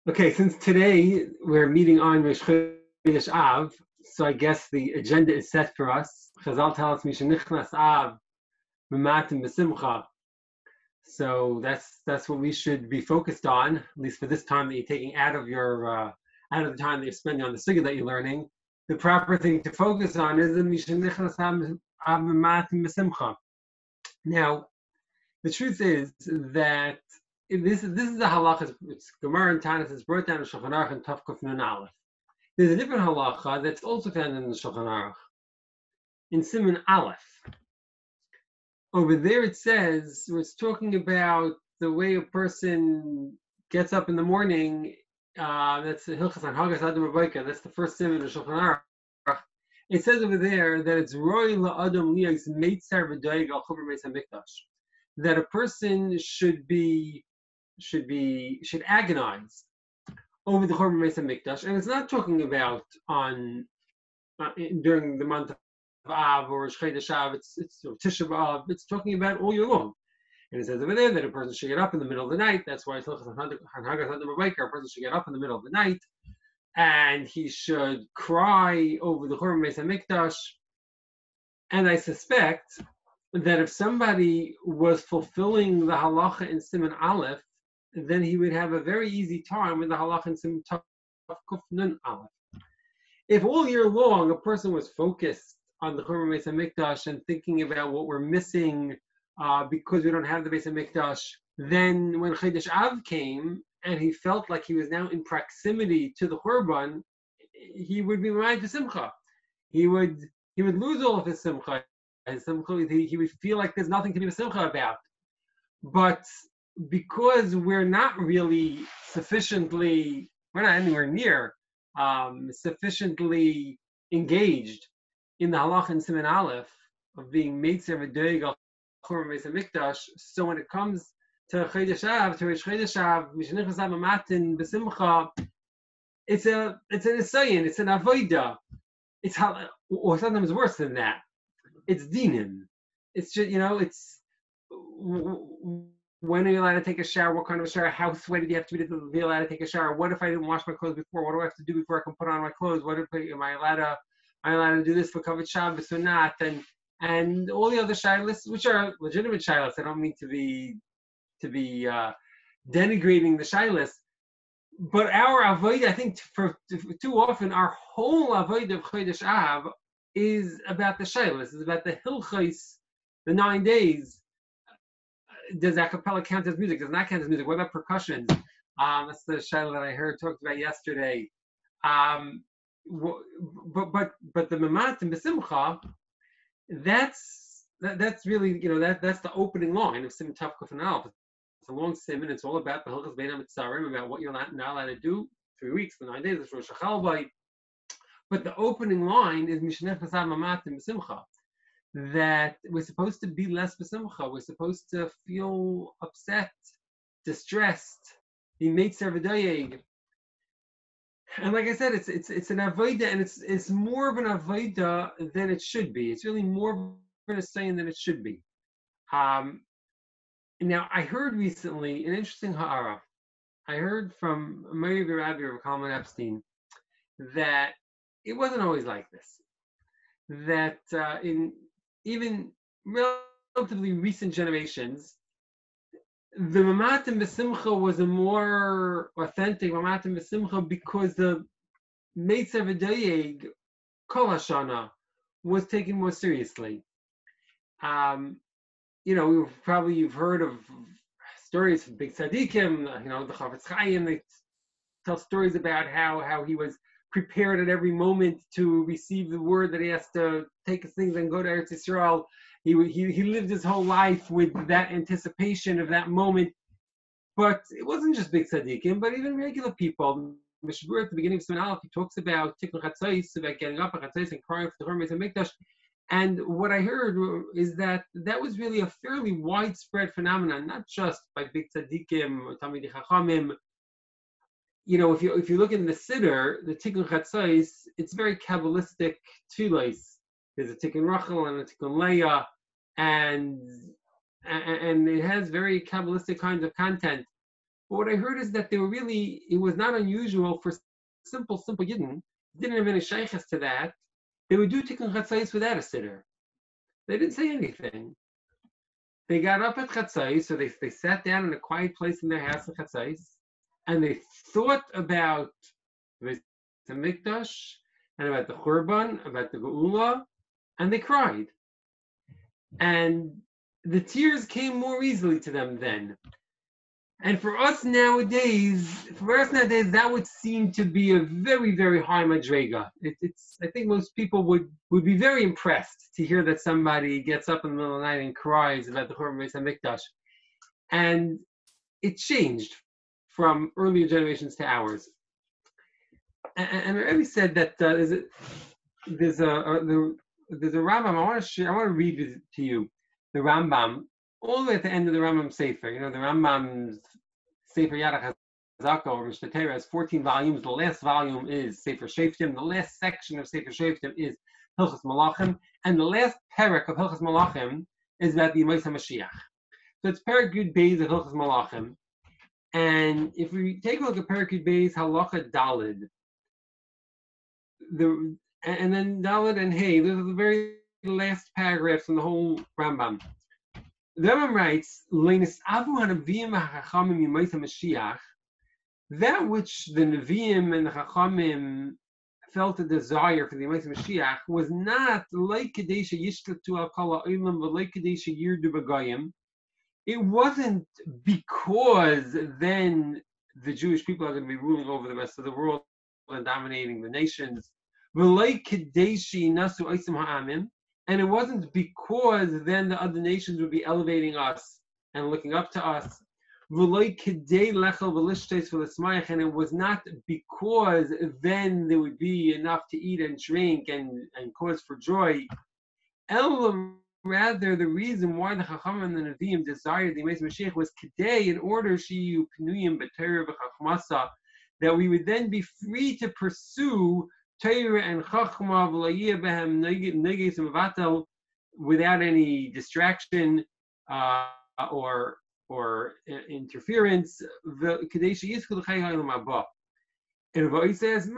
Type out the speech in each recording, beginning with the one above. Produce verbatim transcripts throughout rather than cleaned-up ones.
Okay, since today we're meeting on Rosh Chodesh Av, so I guess the agenda is set for us. Chazal tell us Mishenichnas Av Mematim B'Simcha. So that's that's what we should be focused on, at least for this time that you're taking out of your uh, out of the time that you're spending on the sugya that you're learning. The proper thing to focus on is the Mishenichnas Av Mematim B'Simcha. Now, the truth is that this is this is the halacha. It's Gemara and Tanis is brought down in Shulchan Aruch and Tav Kuf Nun Aleph. There's a different halacha that's also found in the Shulchan Aruch in Siman Aleph. Over there it says it's talking about the way a person gets up in the morning. Uh, that's the Hilchas Hagas Adam Abayka. That's the first siman of the Shulchan Aruch. It says over there that it's Roy LaAdam Liyags Meitzar V'Doeg Al Chuber Beis HaMikdash. That a person should be should be should agonize over the Churban Beis HaMikdash, and it's not talking about on uh, during the month of Av or Rosh Chodesh Av. It's it's Tisha B'Av. It's talking about all year long, and it says over there that a person should get up in the middle of the night. That's why it's Hilchas Hagas Adam Abayka. A person should get up in the middle of the night, and he should cry over the Churban Beis HaMikdash. And I suspect that if somebody was fulfilling the halacha in Siman Aleph, then he would have a very easy time with the halacha in Siman Tav Kuf Nun Aleph. If all year long a person was focused on the Churban Beis HaMikdash and thinking about what we're missing uh, because we don't have the Beis HaMikdash, then when Chodesh Av came and he felt like he was now in proximity to the Churban, he would be ma'ayid to Simcha. He would he would lose all of his Simcha. And he, he would feel like there's nothing to be Simcha about. But because we're not really sufficiently, we're not anywhere near um, sufficiently engaged in the halach and Siman Aleph of being Meitzer V'Doeg Al Churban Beis HaMikdash, so when it comes to Chodesh Av, to Rosh Chodesh Av, Mishenichnas Av Mematim B'Simcha, it's a it's an Isayin, it's an Avodah. It's how, or sometimes worse than that. It's dinim. It's just, you know, it's when are you allowed to take a shower? What kind of a shower? How sweaty do you have to be to be allowed to take a shower? What if I didn't wash my clothes before? What do I have to do before I can put on my clothes? What if I, am I allowed to? Am I allowed to do this for Kavod Shabbos or not? And and all the other shilas, which are legitimate shilas. I don't mean to be to be uh, denigrating the shilas, but our avodah, I think, for, for too often our whole avodah of Chodesh Av is about the shilas, is about the hilchos, the nine days. Does a cappella count as music? Does not count as music? What about percussions? Um, that's the shilah that I heard talked about yesterday. Um, but but but the mematim b'simcha, that's that, that's really, you know, that that's the opening line of Siman Tav Kuf Nun Aleph. It's a long siman. It's all about the hilchos bein hamitzarim, about what you're not, not allowed to do. Three weeks, the nine days, the Rosh Hashanah. But the opening line is Mishenichnas Av Mematim B'Simcha. That we're supposed to be less B'Simcha. We're supposed to feel upset, distressed, be Meitzer V'Doeg. And like I said, it's it's it's an avodah, and it's it's more of an avodah than it should be. It's really more of a saying than it should be. Um, now I heard recently an interesting ha'ara. I heard from Meir Rabbi Rav Kalman Epstein that it wasn't always like this. That uh, in even relatively recent generations, the Mematim B'Simcha was a more authentic Mematim B'Simcha because the Meitzer V'Doeg Kol Hashana was taken more seriously. Um, you know, we've probably you've heard of stories from big tzaddikim, you know, the Chafetz Chaim. They tell stories about how how he was prepared at every moment to receive the word that he has to take his things and go to Eretz Yisrael. He, he he lived his whole life with that anticipation of that moment. But it wasn't just big tzaddikim, but even regular people. Mishabur at the beginning of Siman Aleph, he talks about Tikkun Chatzos, about getting up at Chatzos and crying for the Churban Beis HaMikdash. And what I heard is that that was really a fairly widespread phenomenon, not just by big tzaddikim or Talmidei Chachamim. You know, if you if you look in the Siddur, the Tikkun Chatzos, it's very Kabbalistic tefillos. There's a Tikkun Rachel and a Tikkun Leah, and and it has very Kabbalistic kinds of content. But what I heard is that they were really, it was not unusual for simple, simple Yidden, didn't have any shaykhs to that. They would do Tikkun Chatzais without a sitter. They didn't say anything. They got up at Chatzais, so they, they sat down in a quiet place in their house at Chatzais, and they thought about the Mikdash, and about the Churban, about the Geula, and they cried. And the tears came more easily to them then. And for us nowadays, for us nowadays, that would seem to be a very, very high madrega. It, it's, I think most people would, would be very impressed to hear that somebody gets up in the middle of the night and cries about the Churban Beis HaMikdash. And it changed from earlier generations to ours. And, and Rebbe said that uh, there's a, there's a, a the, there's a Rambam. I want to share, I want to read it to you. The Rambam, all the way at the end of the Rambam Sefer. You know, the Rambam's Sefer Yad HaChazaka or Mishnah Torah has fourteen volumes. The last volume is Sefer Shoftim. The last section of Sefer Shoftim is Hilchos Malachim, and the last parak of Hilchos Malachim is about the Yemais HaMashiach. So it's Parak Yud Beis of Hilchos Malachim, and if we take a look at Parak Yud Beis Halacha Dalid, the and then Dalid and Hey, those are the very last paragraphs in the whole Rambam. The Rambam writes, that which the Nevi'im and the Chachamim felt a desire for the Yemais Mashiach was not like Kadesha Yishtlatu al Kala Olam, but like Kadesha Yirdu B'Goyim. It wasn't because then the Jewish people are going to be ruling over the rest of the world and dominating the nations. And it wasn't because then the other nations would be elevating us and looking up to us. And it was not because then there would be enough to eat and drink and, and cause for joy. Rather, the reason why the Chacham and the Nevi'im desired the Yemais Mashiach was today in order that we would then be free to pursue Torah and Chachma without any distraction uh, or or interference. And it says,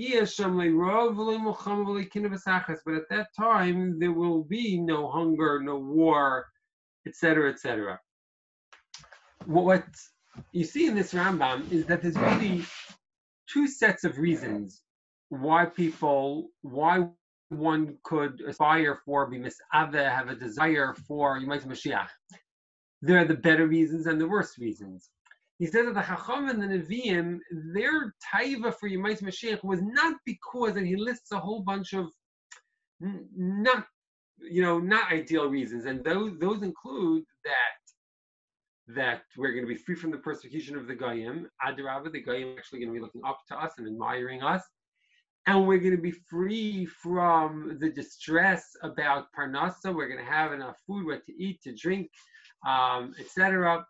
but at that time there will be no hunger, no war, et cetera, et cetera. What you see in this Rambam is that there's really two sets of reasons why people, why one could aspire for, be mis'aveh, have a desire for Yemais Mashiach. There are the better reasons and the worse reasons. He says that the Chacham and the Nevi'im, their taiva for Yemais Mashiach was not because, and he lists a whole bunch of not, you know, not ideal reasons, and those those include that that we're going to be free from the persecution of the Goyim. Adarabah, the Goyim are actually going to be looking up to us and admiring us. And we're going to be free from the distress about Parnasa. We're going to have enough food, what to eat, to drink, um, et cetera.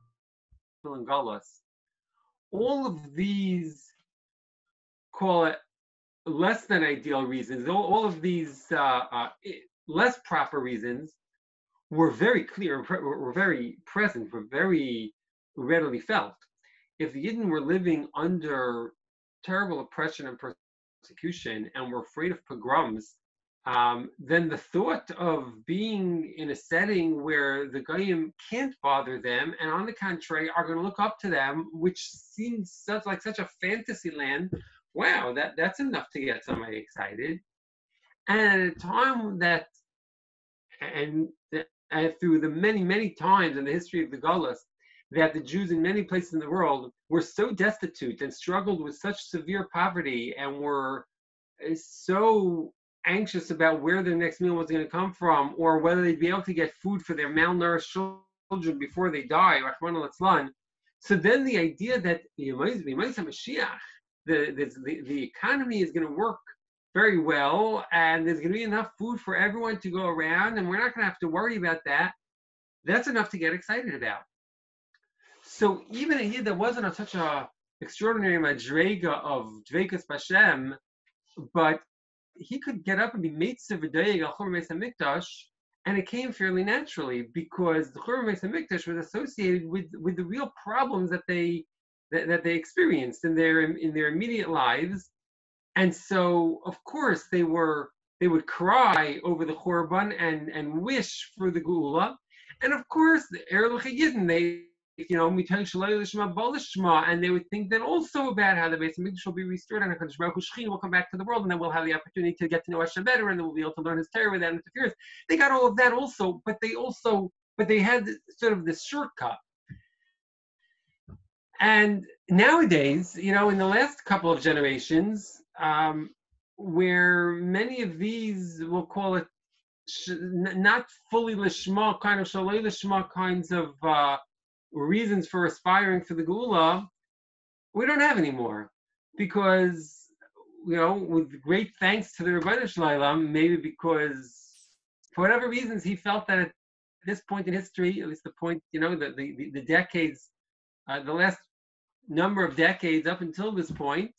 All of these, call it less than ideal reasons, all, all of these uh, uh, less proper reasons were very clear, were very present, were very readily felt. If the Yidden were living under terrible oppression and persecution, persecution and were afraid of pogroms, um, then the thought of being in a setting where the Goyim can't bother them and on the contrary are going to look up to them, which seems such like such a fantasy land, wow, that, that's enough to get somebody excited. And at a time that, and, and through the many, many times in the history of the Gullus, that the Jews in many places in the world were so destitute and struggled with such severe poverty and were so anxious about where their next meal was going to come from or whether they'd be able to get food for their malnourished children before they die. So then the idea that the, the, the, the economy is going to work very well and there's going to be enough food for everyone to go around and we're not going to have to worry about that, that's enough to get excited about. So even a Yid that wasn't a, such a extraordinary madrega of Dveikus B'Hashem, but he could get up and be Meitzer V'Doeg al Churban Beis HaMikdash, and it came fairly naturally because the Churban Beis HaMikdash was associated with, with the real problems that they that, that they experienced in their in their immediate lives. And so, of course, they were they would cry over the Churban and and wish for the Geula. And of course, the Erlich Yidden, they you know, Mitan Shalai Lishma Balishma, and they would think then also about how the Beis Hamikdash will be restored and HaKadosh Baruch Hu Shechina will come back to the world, and then we'll have the opportunity to get to know Hashem better, and then we'll be able to learn His Torah without interference. They got all of that also, but they also, but they had sort of this shortcut. And nowadays, you know, in the last couple of generations, um, where many of these, we'll call it, sh- not fully lishma, kind of shalei lishma kinds of uh, reasons for aspiring for the Geula, we don't have anymore. Because, you know, with great thanks to the Rebbeinu Shlalem, maybe because, for whatever reasons, he felt that at this point in history, at least the point, you know, the, the, the decades, uh, the last number of decades up until this point,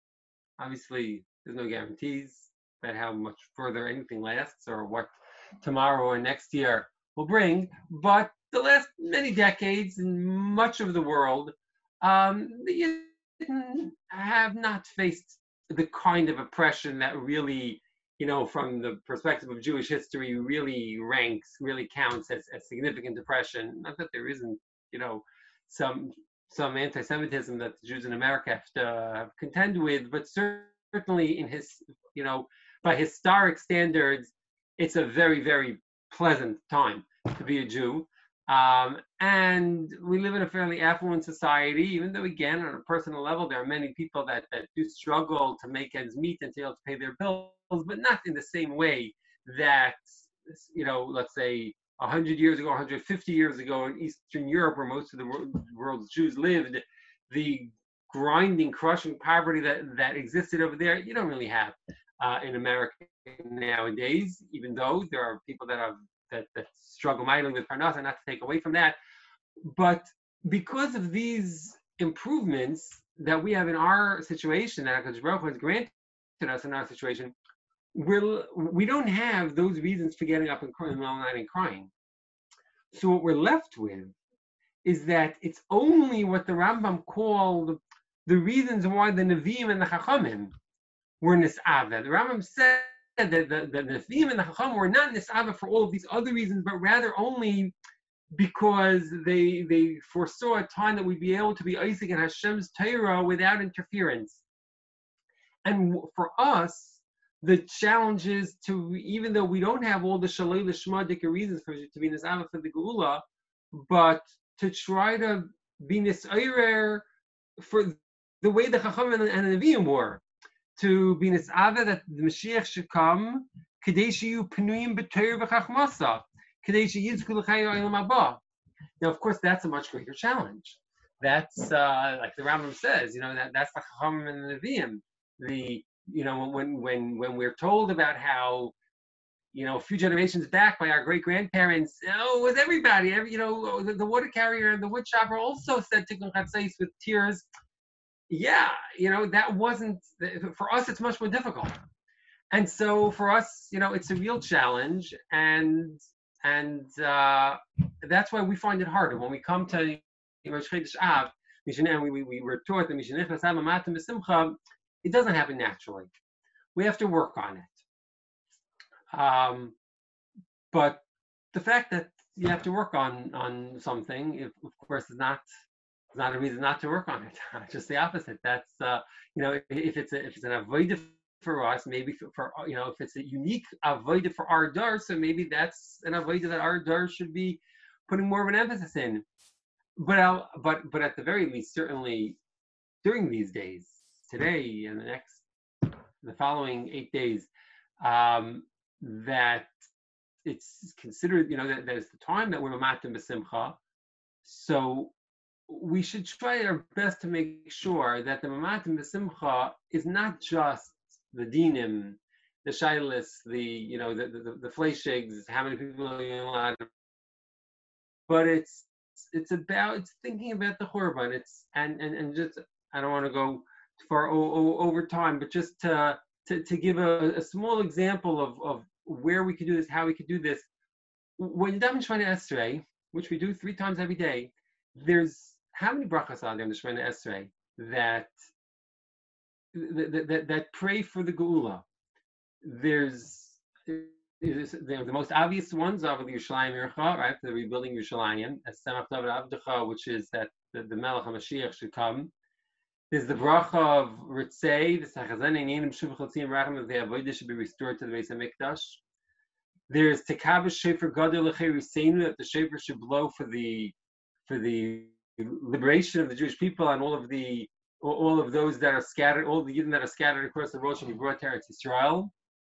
obviously there's no guarantees about how much further anything lasts or what tomorrow or next year will bring, but the last many decades in much of the world, um, the Yidden have not faced the kind of oppression that really, you know, from the perspective of Jewish history, really ranks, really counts as, as significant oppression. Not that there isn't, you know, some some anti-Semitism that the Jews in America have to uh, contend with, but certainly in his, you know, by historic standards, it's a very, very pleasant time to be a Jew. Um, and we live in a fairly affluent society, even though, again, on a personal level, there are many people that, that do struggle to make ends meet and to be able to pay their bills, but not in the same way that, you know, let's say, one hundred years ago, one hundred fifty years ago in Eastern Europe, where most of the world's Jews lived, the grinding, crushing poverty that, that existed over there, you don't really have uh, in America nowadays, even though there are people that have that, that struggle mightily with Parnassa, not to take away from that. But because of these improvements that we have in our situation, that HaKadosh Baruch Hu has granted us in our situation, we're, we don't have those reasons for getting up and crying, all night and crying. So what we're left with is that it's only what the Rambam called the reasons why the Nevi'im and the Chachamim were nis'ava. The Rambam said that the, the, the Nevi'im and the Chachamim were not nis'ava for all of these other reasons, but rather only because they they foresaw a time that we'd be able to be Isaac and Hashem's Torah without interference. And for us, the challenge is to, even though we don't have all the Shalei Lishma reasons for to be nis'ava for the Geula, but to try to be nis'ayrer for the way the Chachamim and the Nevi'im were, to be nis'ava that the Mashiach should come, Kedei sheyu pnuyim b'Torah v'chachmasa, Kedei sheyizku l'chayei ha'olam haba. Now, of course, that's a much greater challenge. That's uh, like the Rambam says, you know, that that's the Chachamim and the Nevi'im. The you know when when when we're told about how, you know, a few generations back by our great grandparents, oh, it was everybody, every, you know, the, the water carrier and the wood chopper also said Tikkun Chatzos with tears. Yeah, you know, that wasn't, for us, it's much more difficult. And so for us, you know, it's a real challenge, and and uh, that's why we find it harder when we come to Rosh Chodesh Av, and we, we, we were taught that it doesn't happen naturally. We have to work on it. Um, but the fact that you have to work on on something, if, of course, is not is not a reason not to work on it. Just the opposite. That's uh, you know, if it's a, if it's an avodah for us, maybe for, for you know, if it's a unique avodah for our dar, so maybe that's an avodah that our dar should be putting more of an emphasis in. But I'll, but but at the very least, certainly during these days, today and the next, the following eight days, um, that it's considered, you know, that there's the time that we're mamatim b'simcha. So we should try our best to make sure that the mamatim b'simcha is not just the dinim, the shailis, the, you know, the the, the fleishigs, how many people are you allowed to, but it's it's about, it's thinking about the Churban. It's and and and just, I don't want to go far o- o- over time, but just to to, to give a, a small example of, of where we could do this, how we could do this. When you daven Shemona Esrei, which we do three times every day, there's how many brachas are there in the Shemona Esrei that that, that that pray for the Geula? There's is the, the most obvious ones are the Yerushalayim Yercha, right? The rebuilding Yerushalayim, as Samach David Avdecha, which is that the, the Melech HaMashiach should come. There's the bracha of Ritzei, the Sachazan Einim Shuv Chatzim Racham, that the Avodah should be restored to the Beis HaMikdash. There's Tekabash Shefer Gadol Lechei Riseinu, that the Shefer should blow for the for the liberation of the Jewish people, and all of the all of those that are scattered, all the Yidden that are scattered across the world should be brought to Eretz Yisrael.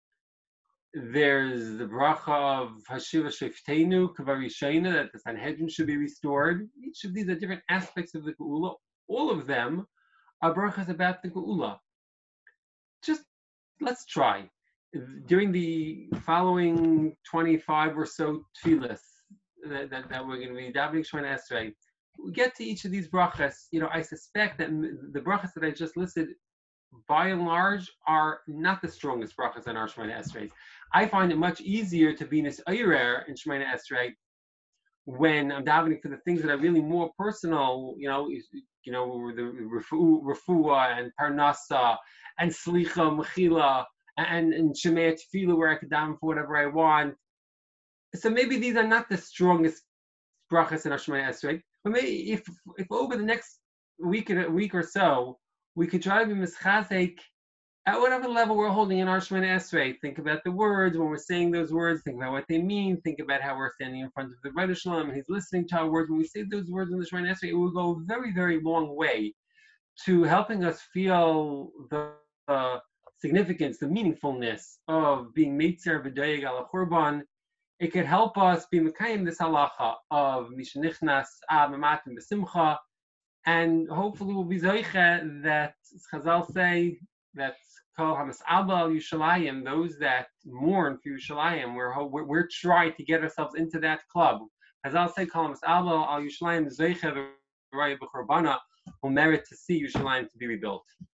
There's the bracha of Hashiva Sheftenu Kavarishayna, that the Sanhedrin should be restored. Each of these are different aspects of the Geula. All of them are brachas about the Geula. Just let's try. During the following twenty-five or so tefillas that, that, that we're going to be davening Shemona Esrei, we get to each of these brachas. You know, I suspect that the brachas that I just listed, by and large, are not the strongest brachas in our Shemona Esrei. I find it much easier to be nisayrer in Shemona Esrei when I'm davening for the things that are really more personal. You know, you know, the refuah and parnasa and slicha mechila and and shemei tefillah, where I could daven for whatever I want. So maybe these are not the strongest brachas in our Shemona Esrei. But maybe if if over the next week and a week or so, we could try to be mischazek at whatever level we're holding in our Shemona Esrei. Think about the words when we're saying those words. Think about what they mean. Think about how we're standing in front of the Rebbe Shalom and he's listening to our words. When we say those words in the Shemona Esrei, it will go a very, very long way to helping us feel the uh, significance, the meaningfulness of being Meitzer V'Doyeg Al Churban. It could help us be Mekayim this halacha of Mishnichnas Ab Mamatim B'Simcha, and hopefully we'll be Zoiche that Chazal say that Kol HaMas'aba Al Yushalayim, those that mourn for Yushalayim, we're, we're, we're trying to get ourselves into that club. Chazal say Kol HaMas'aba Al Yushalayim Zoiche V'Raya B'Chorbana will merit to see Yushalayim to be rebuilt.